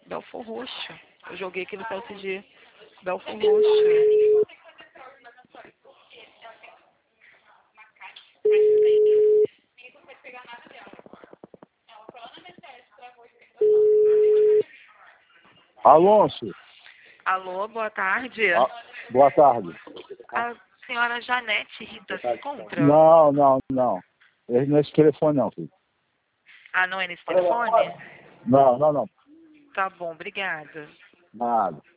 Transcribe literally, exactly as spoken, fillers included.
Belfor Roxo. Eu joguei aqui no site de Belfor Roxo. Alonso. Alô, boa tarde. Ah, boa tarde. A senhora Janete Rita se encontra? Não, não, não. É nesse telefone não, filho. Ah, não é nesse telefone? Não, não, não. Tá bom, obrigada. Nada.